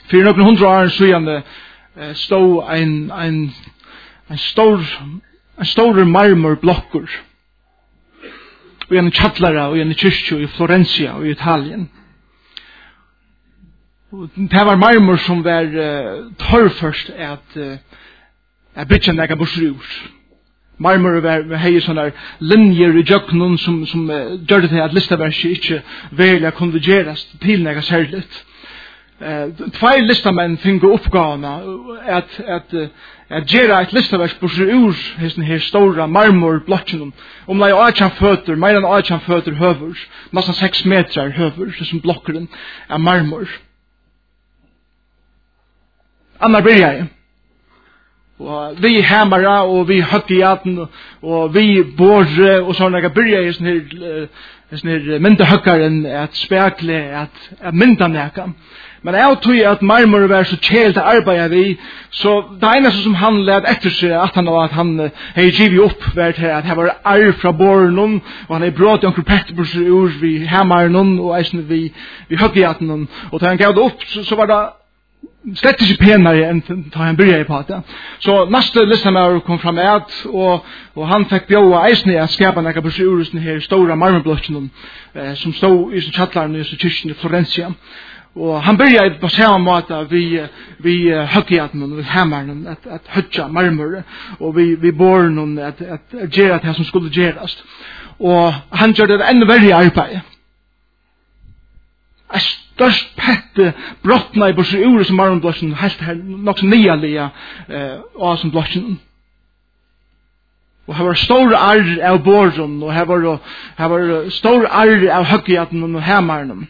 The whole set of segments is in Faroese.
för några 100 år sedan stod en stor marmorblocker och en chatlara och en kyrkja i Florencia och i Italien. Det var marmor som var torrförst att bygga några borsrur. Marmor var hej sådana linjer i jöknen som gör det att listaverket inte väl kunde göras till några särskilt. Två listamän fick uppgåvorna att göra ett listaverk borsrur den här stora marmorblocken om la 18 fötter, mer än 18 fötter höver, nästan 6 meter höver som blocken av marmor. Anna börjar och vi hämmara och vi höggiaten och vi borre och sådana börjar i sån här myndahöckaren att spekla att mynda näka. Men jag tror att marmor var så kjelt att arbeta vi, så det ena som han lät efter sig att han hade givit upp var till att det var arv från borren och han hade brått omkring petterbruser ur vid hemmaren och vi höggiaten och när han gav det upp så var det slett inte penare än ta han började på det. Så nästa listamär kom fram och han fick bjöa eisne att skapa några broschyrer den här stora marmorblocken som stod i chattlaren i kyrkan i Florencia. Och han började på samma måte vi höggiaten och hammaren att högga marmor och vi borren att göra det som skulle göras. Och han gjorde det ännu värre arbete. Störst pette brottna i borsrur som marmorblocken helt här nog så nyaliga och som blocken. Och här var stor arr av borren och här var stor arr av höggiaten och hammaren.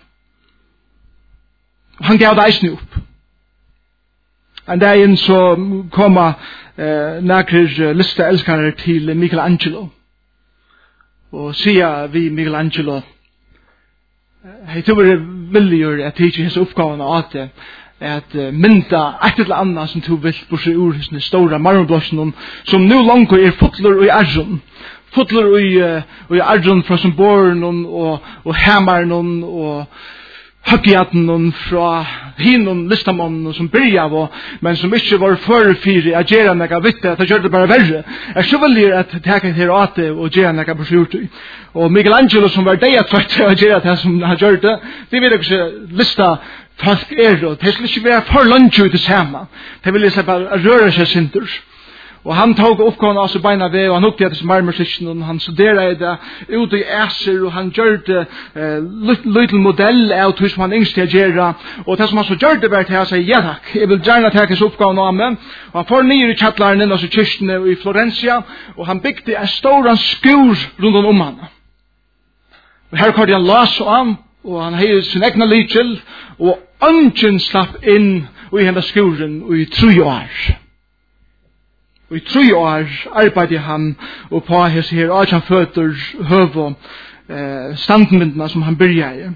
Han gav det eisen upp. En dag in så komma några listaälskare till Michelangelo. Och säga vi Michelangelo hej tror det vill att teacher his uppgåvorna att mynta ett eller annat som tog vill på sig ur den stora marmorblocken som nu långt är fotler i arjon. Fotler i arjon från som born och hammaren och höggiaten från hinon listamån som började men som inte var förfyrig att göra några vitte att göra det bara värre. Jag så vill att ta här åt och göra några broschyrer. Och Michelangelo som var det att göra det som han gjorde det vill också lista fast och det skulle inte vara för lunch ut det samma. Det vill säga bara röra sig sinter. Och han tog uppgåvan alltså beina ved och han hukte att marmorsischen och han studerade det ute i äser och han gjorde liten modell av hur som han yngste att göra och det som han så gjorde var till att säga ja tack, jag vill gärna ta hans uppgåvan av mig och han får ner i chattlaren in i kyrkene i Florencia och han byggde en stor skur runt om han. Och här kom han las och han hade sin egna lykel och ungen slapp in i hela skuren och i 3 år. Og i 3 år arbeidde han og på hans her 18 føtter høv og standmyndene som han byrja i.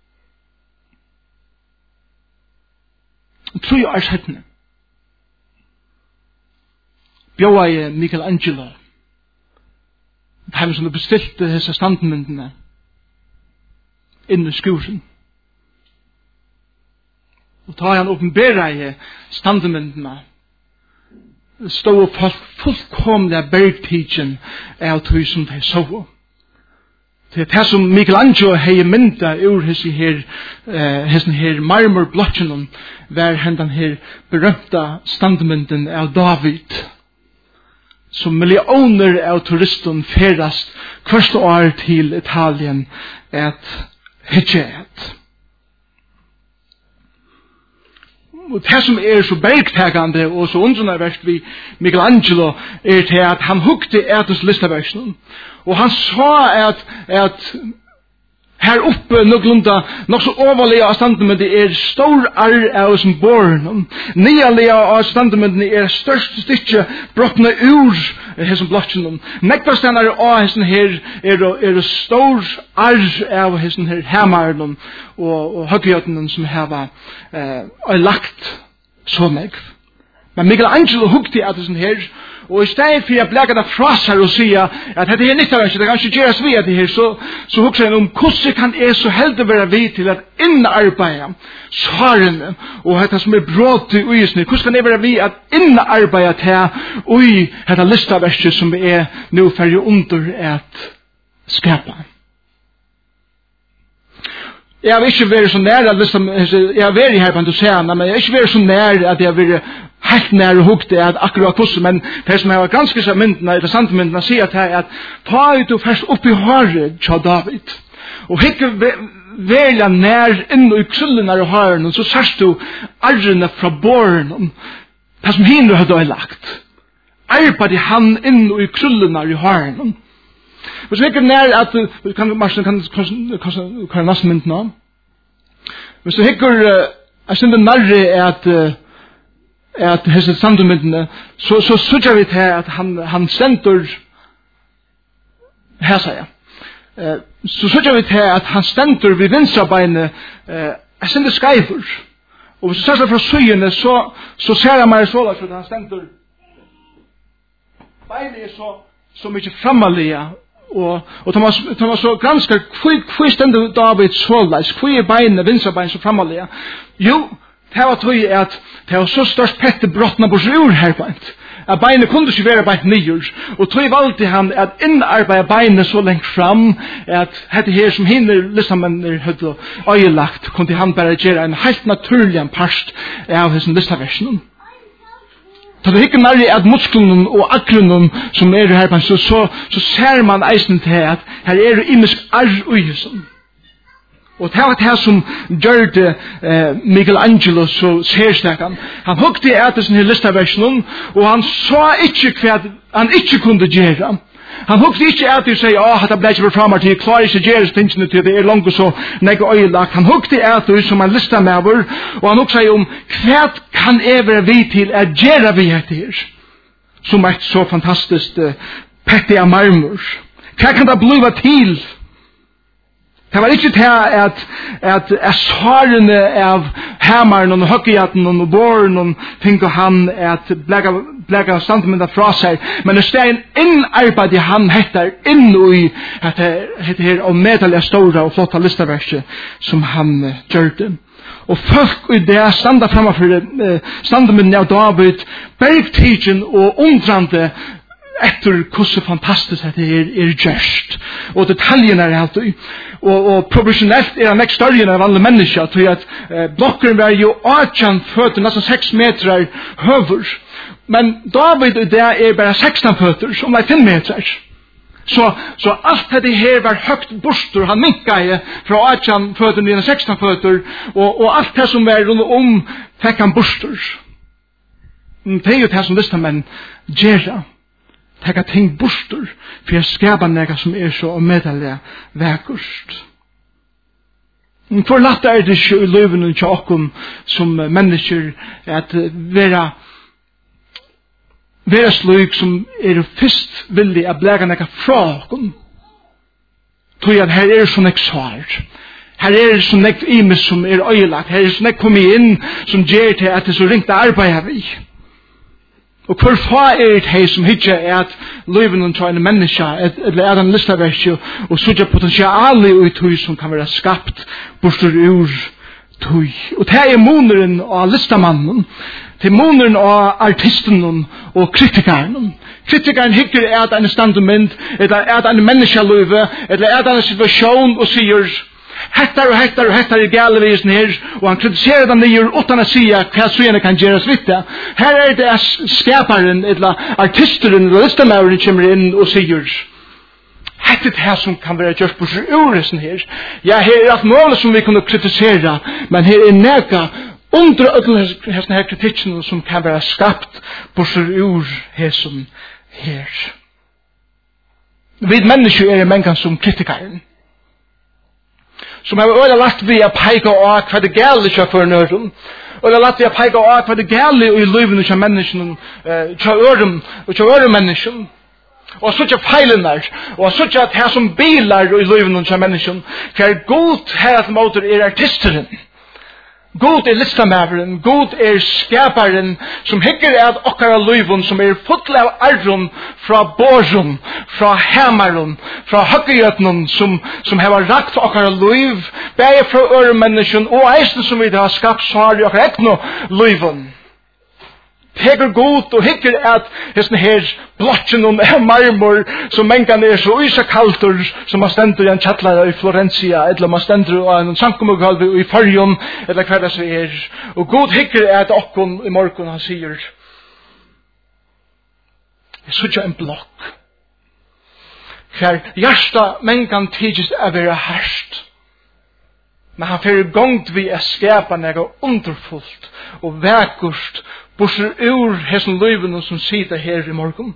3 år settene bjóa i Michelangelo han som bestilte hese standmyndene inn i skuren. Og ta han åpenbæra i standmyndene stod på fullkomliga bergtidgen av tog som de så. Det som Michelangelo hei mynda ur hessen her marmorblocken var hendan her berømta standmynden av David som millioner av turisten ferast hvert år til Italien at hitjet. Og det som så bergtagande og så undrunarverst vi Michelangelo til at han hukte etos listaversen. Og han sa at her oppe nok så overlige av standemynden stor arr av som born. Nyalige av standemynden størst stykke brottene ur hessen blokken. Nektarstenar av hessen her stor arr av hessen her hammaren og høggjøten som heva lagt så meg. Men Michelangelo hukte at hessen her Og I stedet for jeg blæger det fra seg og sier at dette er nytt av det kan ikke gjøres vi at det her, så husker jeg om hvordan kan jeg så heldig være vi til at innarbeide svarene og dette som brått i uisene, hvordan kan jeg være vi at innarbeide til og i dette listaverset som vi nå ferdig under at skapa. Jeg har ikke vært så nær jeg har vært her på entusiasme, men jeg har ikke vært så nær at jeg har vært helt nær og hukte at akkurat hvordan, men det som jeg har ganske seg myndene, eller sandmyndene, sier at ta ut og først opp i håret til David, og ikke velja nær inn i krøllene av hårene, så sørst du arrene fra båren, det som hinner hadde lagt. Arbeid han inn i krøllene av hårene. Hvis vi ikke nær at Marsten kan nesten mynden om. Hvis du hikker jeg synes det nærre at hese sandmyndene så sørger vi til at han sender her sier jeg så sørger vi til at han stender ved vinstrabeinet jeg synes det skreifer og hvis du ser fra søyene så ser jeg meg så at han stender beinet er så mye framalige og Thomas så granskar hvor stender David såleis, hvor er beinene, vinstrabein så framalige? Jo, det var tog at det var så størst pette brottene på sjur her beint. At beinene kunne ikke være beint nyer. Og tog valgte han at innarbeide beinene så lengt fram at dette her som hinner listamennene hadde øyelagt, kunne han bare gjøre en helt naturlig part av hessen listaversen. Så det er ikke nærlig at muskelen og akronen som her, så ser man eisen til at her det imisk arr og isen. Og det var det som gjør det Michelangelo så særstekken. Han hukte etter sin listaversen, og han så ikke hva han ikke kunne gjøre. Han hukte ikke at de sier, det ble ikke framme til, jeg klarer ikke gjøre tingene til, det langt så negge øyelagt. Han hukte at de som en listamever, og han hukte om, hva kan jeg være vi til at gjøre vi etter? Som et så fantastisk pette av marmor. Hva kan det blive til? Det var ikke til at svarene av hammeren og høggejaten og båren og ting og han at blega standmynda fra seg, men det steg innarbeid i han heter inn i dette her og medalja store og flotta listaverset som han gjørte. Og folk i det standa framfor standmynda av David bergtidjen og undrande etter hvordan fantastisk det gjørst. Og detaljene alltid. Og proporsjonelt han ikke større enn alle mennesker, til at blokkeren var jo 18 føtter, nesten 6 meter høver. Men David det bare 16 føtter, som er 5 meter. Så alt dette her var høgt borster, han minket fra 18 føtter til 16 føtter, og alt det som var rundt fikk han borster. Det er jo det som listamenn gjør. Tekka ting borster for jeg skapa nega som så medelig vekkust. For latt det ikke i løven og tjåkken som mennesker at vera slik som først villig at blega nega fra okken. Tog at her så nek svar. Her så nek imes som øyelagt. Her så nek kommet inn som gjør til at det så ringte arbeid vi. Og hvor fa det som hitje at løyven og tøyne menneska, eller en listaverk, og sutja potensiali ui tøy som kan være skapt bostur ur tøy. Og det moneren av listamannen, det moneren av artisten og kritikeren. Kritikeren hikker at en standument, eller at en menneska løyve, eller at en situasjon og sier, hettar gale visen her, og han kritiserer dem nyer utan å si hva søgjene kan gjøres vidt det. Her det skaparen, eller artisteren, eller listamauren kommer inn og sier, hettet det som kan være gjørt på uresen her. Ja, her alt mål som vi kunne kritisere, men her neka under ødelen her kritikken som kan være skapt på uresen her. Vi mennesker mennesker som kritikeren. Som har øyla lagt vi a peika av hva det gale kja for nøren. Øyla lagt vi a peika av hva det gale i livene kja mennesken, kja øren mennesken. Og så kja feilenar, og så kja det som bilar i livene kja mennesken, hva god her at måter artisteren. God listamæveren, God skaparen, som hikker at okkara løyvun, som full av arron fra borjon, fra hemaron, fra høggjøtnon, som hever rakt okkara løyv, bæg fra øremenneskjen, og eisen som vi har skapt svar i okkara ekno løyvun. Teker god og hikker at hesten her blotchen og marmor som mengan så usakaltur som man stendur i en kjallara i Florencia eller man stendur i en sankomugalvi i Farjon eller hva det så og god hikker at okkon i morgon han sier jeg sutja en blokk her hjärsta mengan tidist er vera herst men han fyrir gongt vi skapa nega underfullt og vekkurst borser ur hessen løyven som sitter her i morgen.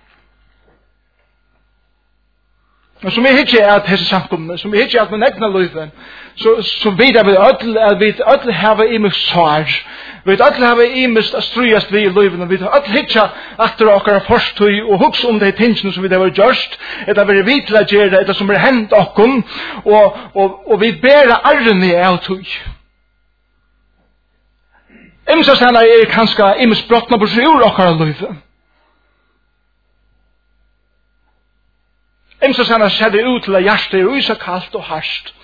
Og som jeg ikke at hesse samkomne, som jeg ikke at min egna løyven, så vet jeg at vi ødel hava imus svar, vi ødel hava imus strøyast vi i løyven, og vi ødel ikke at okkara forstøy og hugsa om de tingene som vi har gjørst, etter vi vet til å gjøre, etter som hendt okkom, og vi ber arren i av tøy. Imsa stena kanska imus brottna på seg ur okkara løyve. Imsa stena ser det ut til at hjertet så kallt og harsht.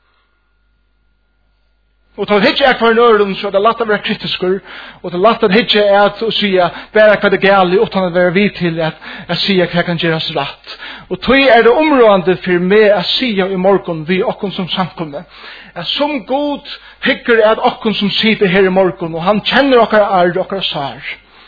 Og til hitje hver nøren så det latt å være kritiskur, og det latt å hitje å sige bare hva det gale utan å være vid til at sige hva kan gjøres rett. Og tog det områdende for meg å sige i morgen vi okkon som samkomne. At som god hikker at okkon som sitter her i morgen, og han kjenner okkar ard og okkar sar,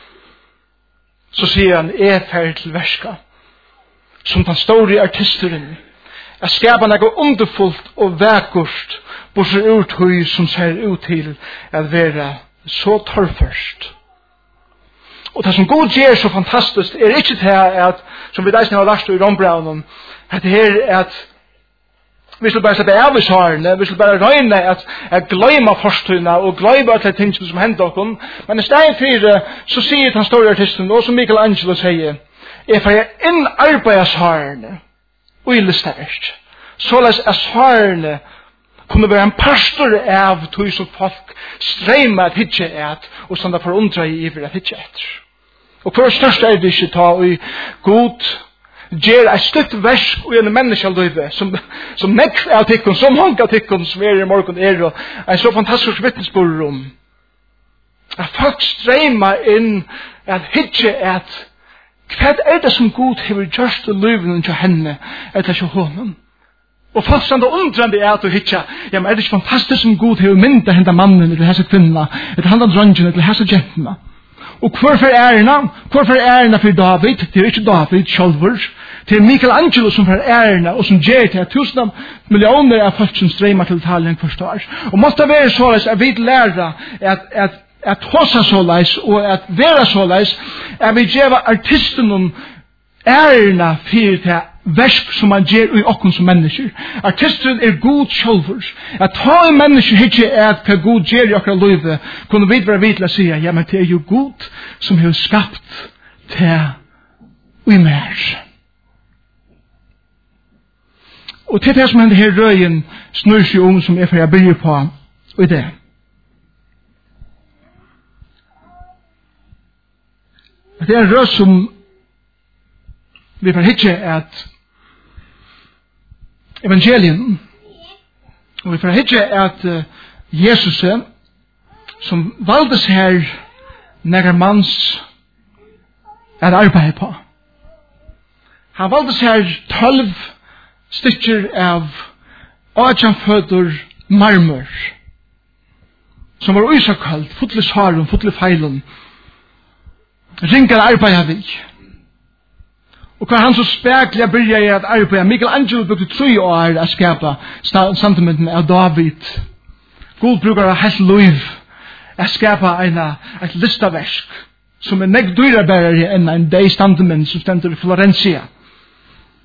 så sier han ferdig til verska, som den store artisteren, at skapa noe underfullt og vekkurt, bortsett ut høy som ser ut til at være så torrførst. Og det som god gjør så fantastisk ikke til at, som vi deisne har lært i Rombraunen, at det her er at vi skal bare sette av i svarene, vi skal bare røyne at gløyma forstøyna og gløyma alle tingene som hender okkur. Men i stedet for så sier den store artisten, og som Michelangelo sier, for jeg inn arbeider svarene, og i listeverst. Såleis er svarene kunne være en pastor av tog som folk streimer at hitje et, og sånn det forundrer i iver at hitje etter. Og hver største er det ikke ta og god gjør et støtt versk og en menneskeløyve som nekk av tikkun, som mange av tikkun som i morgen og en så fantastisk vittnesbord om at folk streimer inn at hitje et hva er det som god hever gjørst i løyven til henne etter til hånden. Og folk standa undrande at og hitja, ja, men er det ikke fantastisk som god hever mynda henda mannen eller hessa kvinna, eller henda dronjen eller hessa gentna. Og hvorfor ærena for David? Det er ikke David sjálfur, det er Michelangelo som for ærena og som gjør til at 1000 millioner av folk som streimar til Italien hvert år. Og måtte være såleis at vi lærer at hosa såleis og at vera såleis at vi gjør artisten ærena for det versk som man gjør i okkun som mennesker. Artisten er god sjálfur. At ta i mennesker hitje at hva god gjør i okkar løyve, kunne vi være vidt til å si, ja, men det er jo god som har skapt det i mer. Og til det som hender her røyen snur seg om som jeg begynner på i det. Det er en røy som vi får hitje at evangelien, og vi får hitje at Jesus som valdes her neger mans at arbeid på. Han valdes her 12 stykker av 18 føtter marmor som var uisakalt, fotlig svaren, fotlig feilen, ringar arbeid av vi. Og hva han så spekler byrja i at arbeida. Michelangelo brukte 3 år å skapa sentimentet av David. God brukar helt liv å skapa et listaversk som negg dyrabærere enn en deg sentiment som stender i Florencia.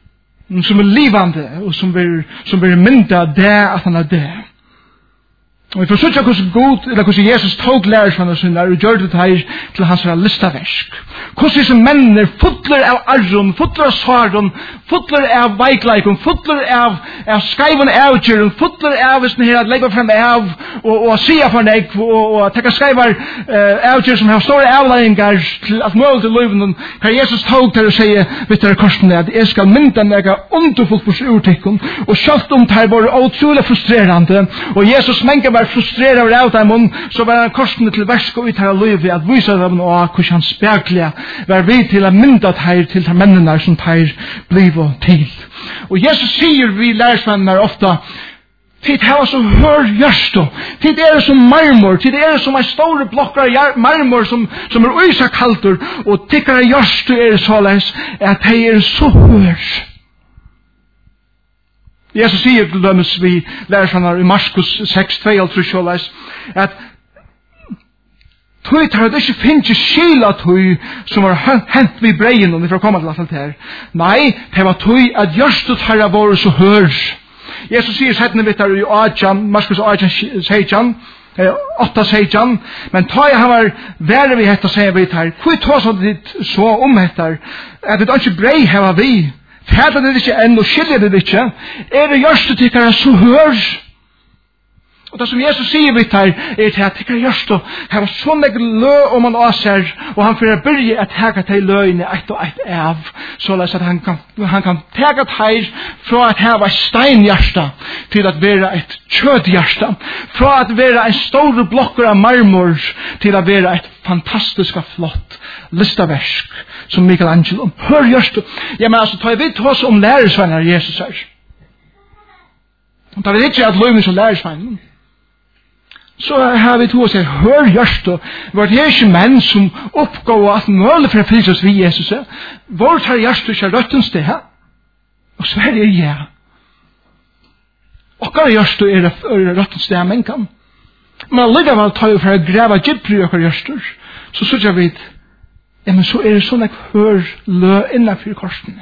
Som livande og som blir mynda det at han det. Og vi får søtja hvordan God, eller hvordan Jesus tog lærersvannet sinne og gjør det her til hans listaversk. Hvordan disse mennene fotler av arron, fotler av svaron, fotler av veikleikon, fotler av skaiven avgjøren, fotler av hvis den her at legger frem av og sier for deg og tekka skaivar avgjøren som har store avleiningar til alt mulig til løyven hva Jesus tog til å si vet dere korsene at jeg skal mynda meg underfullt på urtikken og selv om det her var utrolig frustrerende og Jesus menker var frustreret av dem så var han korsene til versk og uttale løyve at vise dem og hvordan han spekler var vi til å mynda det til de mennene som det bliv til. Og Jesus sier vi lærersvennene ofte tid her som hør hjørstå, tid som marmor, tid som store blokker av marmor som uisakalter, og tikkere hjørstå såleis at de så hør. Jesus sier til dømes vi lærersvennene i Markus 6:22 såleis at tøy tar det ikke finnes skila tøy som var hent vid breien og vi får komme til alt her. Nei, det var tøy at gjørstå tar våre så hør. Jesus sier settene vitt her i Markus 8:16, men ta han var verre vi hetta sier vitt her. Hvor ta så ditt så om hettar at det ikke brei her vi. Fæta det ikke enn og skiljer det ikke. Det gjørstå tykkere så hør. Og det som Jesus sier vidt her, til at det kan gjørst og hava så mye lø om han åser, og han får byrje at hega til løgene ett og ett av, såleis at han kan tega teir fra at hava steinhjärsta til at være et kjødhjärsta, fra at være en store blokker av marmor til at være et fantastisk flott listaversk som Michelangelo. Hør gjørst ja, men altså, tar jeg vidt hos om lærersvenner Jesus her. Tar vi ikke at løgene som lærersvenner, så har vi to å si, hør gjørst, var det ikke menn som oppgår at målet for å fylse oss vid Jesus, hvor tar gjørst ikke røttens det her? Og Sverige ja. Og hva gjørst røttens det her, men kan. Men alligevel tar vi for å greve gypri og gjørst, så synes jeg vidt, ja, men så det sånn at hør lø innenfor korsene.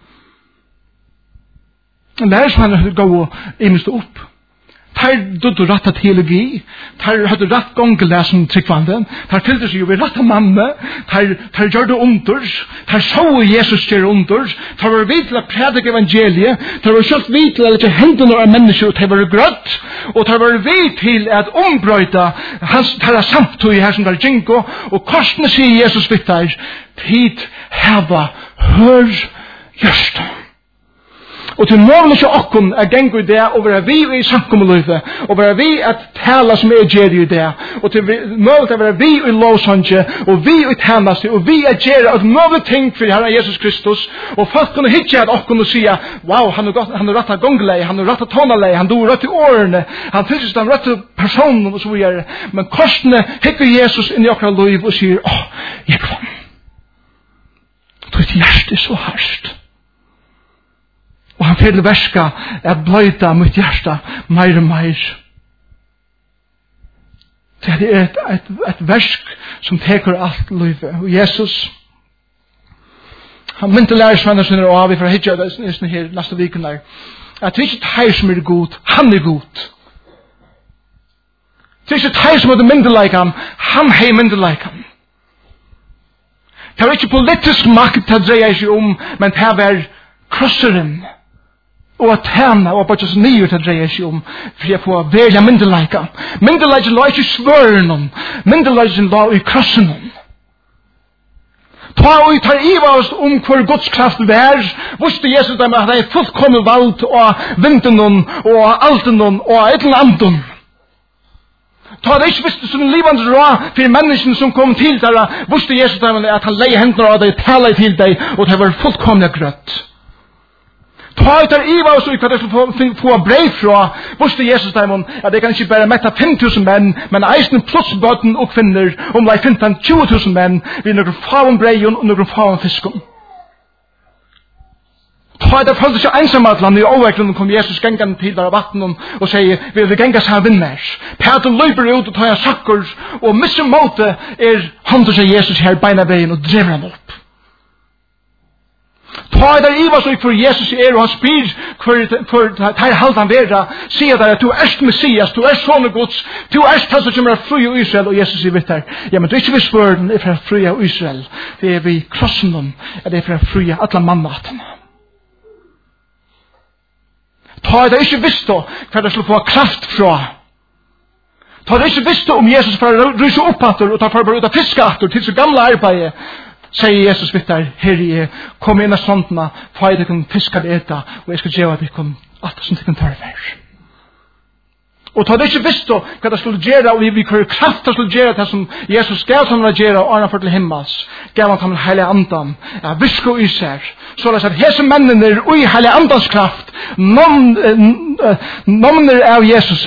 Lærersmannen går og imest opp. Tar du ratta teologi, tar hadde ratt gonglesen tryggvanden, tar fyllde seg jo ved ratta manne, tar gjør det unders, tar så Jesus gjør unders, tar var vidt til å predike evangeliet, tar var kjølt vidt til å lette hendene av mennesker, tar var grøtt, og tar var vidt til at ombrøyta hans tar samtøy her som der jinko, og korsene sier Jesus vidt der, tid heva hør gjørst. Og til målen ikke okken gengur i det, og være vi i samkommeløyfe, og være vi at tala som gjør i det, og til målen være vi i lovsanje, og vi i tjeneste, og vi gjør at måle ting for Herren Jesus Kristus, og folk kunne hitje at okken og sige, wow, han har rattet gonglei, han har rattet tonalei, han har rattet årene, han fylses den rattet personen, og så videre. Men korsene hikker Jesus inn i okra liv og sier, jeg kom. Ditt hjerte så harst. Og han fyrir verska at bløyta mot hjärsta meir og meir. Det et versk som teker alt livet. Og Jesus, han mynte lærersvenner sinne og vi fra hitja det her neste viken der, at det er ikke teir som god, han god. Det er ikke teir som er myndelaikam, han hei myndelaikam. Det er ikke politisk makt til å dreie seg om, men det er krosseren, og at henne og bare så nye til å dreie seg om for å få velge myndelaika. Myndelaika la ikke svøren om, myndelaika la i krossen om. Ta og tar i oss om hvor Guds kraft er, visste Jesus dem at det er fullkommen valgt av vinden og alten og et eller annet. Ta det ikke visste som livans råd for menneskene som kom til der, visste Jesus dem at han leie hendene av deg, taler til deg, og det var fullkomne grøtt. Ta ut der iva og så hva det få brev fra, visste Jesus dem at det kan ikke bare mette 5.000 menn, men eisen pluss bøten og kvinner om det 15-20.000 menn ved noen faen breien og noen faen fisken. Ta ut der følte ikke ensamatland i overvekkelen kom Jesus gengene til der av vatten og sier, vi vil gengas her vinners. Peter løper ut og tar sakker og misser måte hånden seg Jesus her beina veien og drever han opp. Ta der Iva så for Jesus og han spyr for tar haldan vera, sier der at du Messias, du sånne Guds, du han som kommer fri av Israel, og Jesus sier vitt her, ja, men det ikke vi spør den, for fri av Israel, det vi krossen dem, det for fri av alle mannatene. Ta der ikke visste hva det skulle få kraft fra. Ta der ikke visste om Jesus for å ryse opp og ta for ut av fiskater til så gamle arbeidet, sier Jesus vitt der, herre, kom inn av såntene, for jeg kan fiske det eta, og jeg skal gjøre at jeg kan alt som jeg kan tørre. Og ta det ikke visste hva det skulle gjøre, og vi kunne kraft det skulle gjøre det som Jesus gav ham å gjøre, og han for til himmels, gav han hele andan, ja, visko i seg, så det er at hese mennene og i hele andans kraft, nomner av Jesus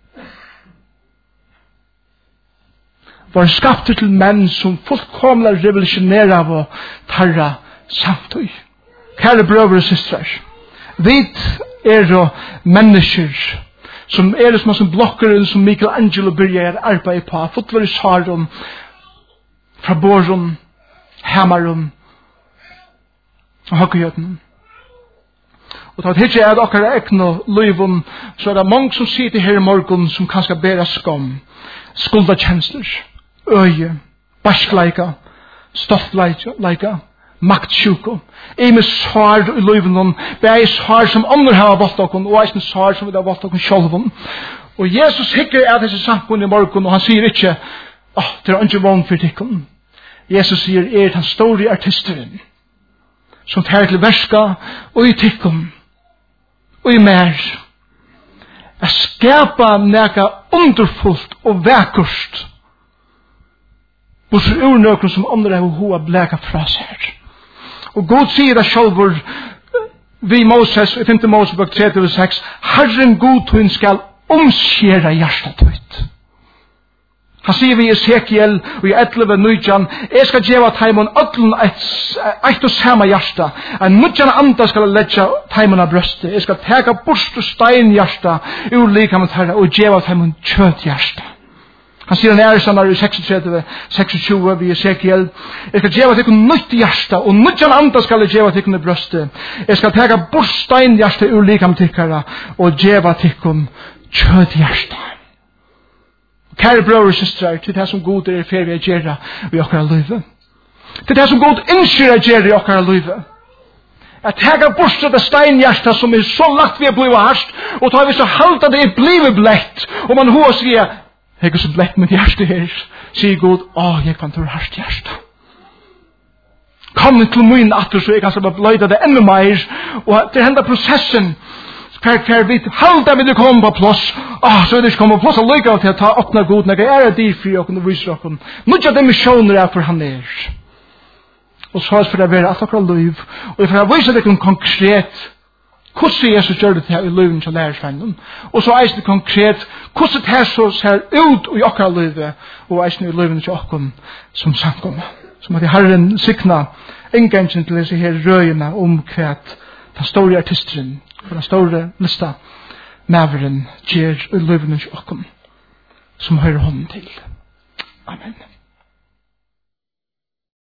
var skapt til menn som fullkomlig revolusjonerer av å tarra samtøy. Kære brøver og systrar, vi jo mennesker som som blokkeren som Michelangelo begynner arbeid på, fotler i sarum, fra båren, hemmarum, og høygjøten. Og da det ikke er dere ekne løyven, så det mange som sitter her i morgen som kanskje bærer skam, skuldakjensler, øye, barskleika, stoftleika, maktsjuko. Med svar i løyven, det svar som andre har valgt dere, og det svar som vi har valgt dere selv. Og Jesus hikker av disse samfunn i morgen, og han sier ikke, det ikke vogn for tikkene. Jesus sier, den store artisteren, som tar til verska, og i tikkene, og i mer, skapa neka underfullt og vekkust, og så urnøkken som andre har hoa bleka fra seg. Og Gud sier det selv vi Moses, i 5. Mosebok 36, Herren Gud hun skal omskjera hjertet ut. Han sier vi i Ezekiel og i 11:19, jeg skal gjøre taimon ødlen eit og samme hjerte. En nødjan andre skal letja taimon av brøstet. Jeg skal teka bort stein hjerte ur likamen herre og gjøre taimon kjøtt hjerte. Han sier en æresanar i 26 vi Ezekiel, jeg skal gjøre taimon nødt hjerte og nødjan andre skal gjøre taimon av brøstet. Jeg skal teka bort stein hjerte ur likamen herre og gjøre taimon kjøtt hjerte. Kære brøver og systrar, til det som god er ferdig å gjøre i okkara livet. Til det som god innskjer å gjøre i okkara livet. At tega bort det steinhjerta som så lagt vi blivet harst, og tar vi så halta det blivet blekt, og man hos sier, jeg er så blekt mitt hjerte her, sier god, jeg kan ta harst hjerte. Kom til min atter, så jeg kan så bløyda det enda mer, og til henda prosessen, hver vi halda vi komme på plass, så er det ikke komme på plass og lykke til å ta åpna god, når jeg er dyr fri og viser dere. Nå er det misjoner er for han er. Og så er det for å være at dere liv, og for å vise dere konkret hvordan Jesus gjør det til i liven til lærersvennen, og så er det konkret hvordan det så ser ut i dere livet, og er det i liven til dere som samkommer. Som at jeg har en sikna engangen til disse her røyene om hva den store artisteren, for den store lista maveren gjør i livene til åkken som hører hånden til. Amen.